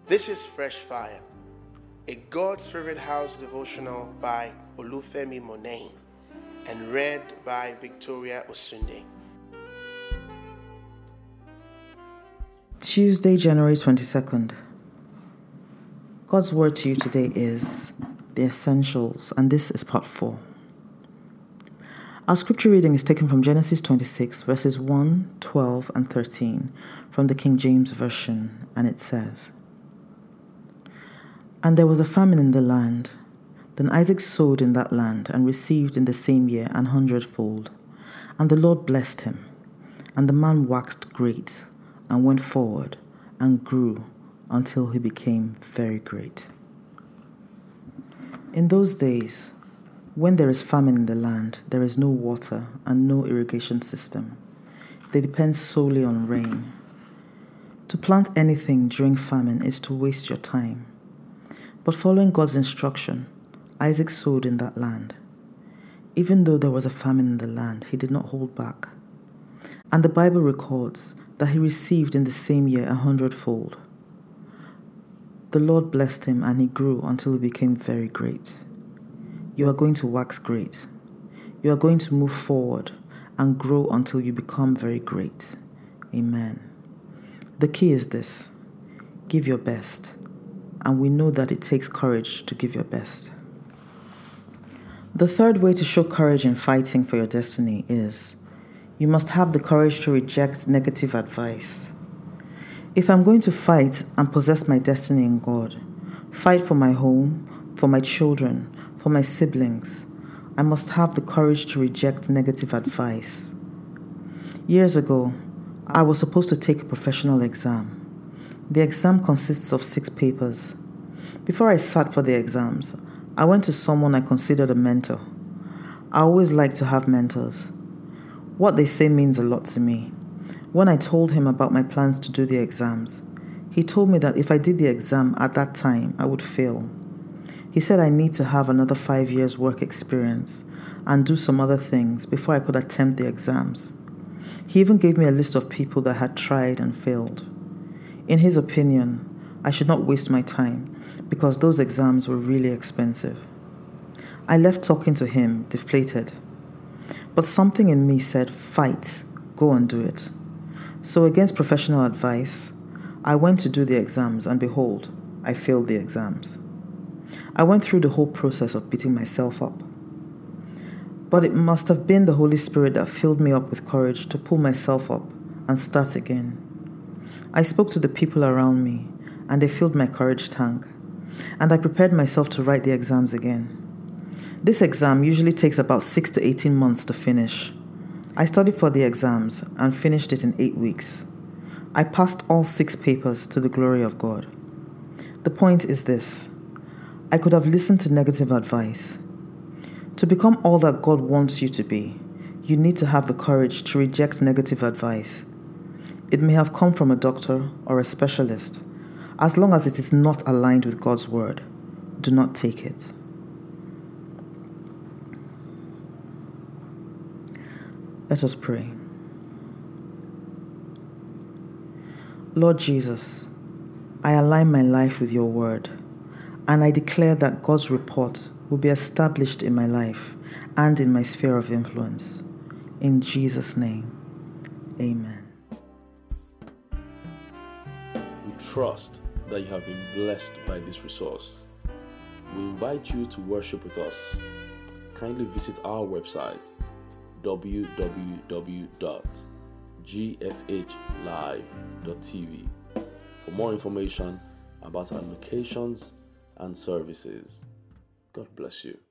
This is Fresh Fire, a God's Favorite House devotional by Olufemi Monain and read by Victoria Osunde. Tuesday, January 22nd. God's word to you today is the essentials, and this is part 4. Our scripture reading is taken from Genesis 26, verses 1, 12, and 13 from the King James Version, and it says, "And there was a famine in the land. Then Isaac sowed in that land and received in the same year 100-fold. And the Lord blessed him. And the man waxed great and went forward and grew until he became very great." In those days, when there is famine in the land, there is no water and no irrigation system. They depend solely on rain. To plant anything during famine is to waste your time. But following God's instruction, Isaac sowed in that land. Even though there was a famine in the land, he did not hold back. And the Bible records that he received in the same year 100-fold. The Lord blessed him and he grew until he became very great. You are going to wax great. You are going to move forward and grow until you become very great. Amen. The key is this: give your best. And we know that it takes courage to give your best. The third way to show courage in fighting for your destiny is you must have the courage to reject negative advice. If I'm going to fight and possess my destiny in God, fight for my home, for my children, for my siblings, I must have the courage to reject negative advice. Years ago, I was supposed to take a professional exam. The exam consists of 6 papers. Before I sat for the exams, I went to someone I considered a mentor. I always like to have mentors. What they say means a lot to me. When I told him about my plans to do the exams, he told me that if I did the exam at that time, I would fail. He said I need to have another 5 years work experience and do some other things before I could attempt the exams. He even gave me a list of people that had tried and failed. In his opinion, I should not waste my time because those exams were really expensive. I left talking to him deflated. But something in me said, fight, go and do it. So against professional advice, I went to do the exams and behold, I failed the exams. I went through the whole process of beating myself up. But it must have been the Holy Spirit that filled me up with courage to pull myself up and start again. I spoke to the people around me, and they filled my courage tank, and I prepared myself to write the exams again. This exam usually takes about 6 to 18 months to finish. I studied for the exams and finished it in 8 weeks. I passed all 6 papers to the glory of God. The point is this: I could have listened to negative advice. To become all that God wants you to be, you need to have the courage to reject negative advice. It may have come from a doctor or a specialist. As long as it is not aligned with God's word, do not take it. Let us pray. Lord Jesus, I align my life with your word, and I declare that God's report will be established in my life and in my sphere of influence. In Jesus' name, amen. Trust that you have been blessed by this resource. We invite you to worship with us. Kindly visit our website www.gfhlive.tv for more information about our locations and services. God bless you.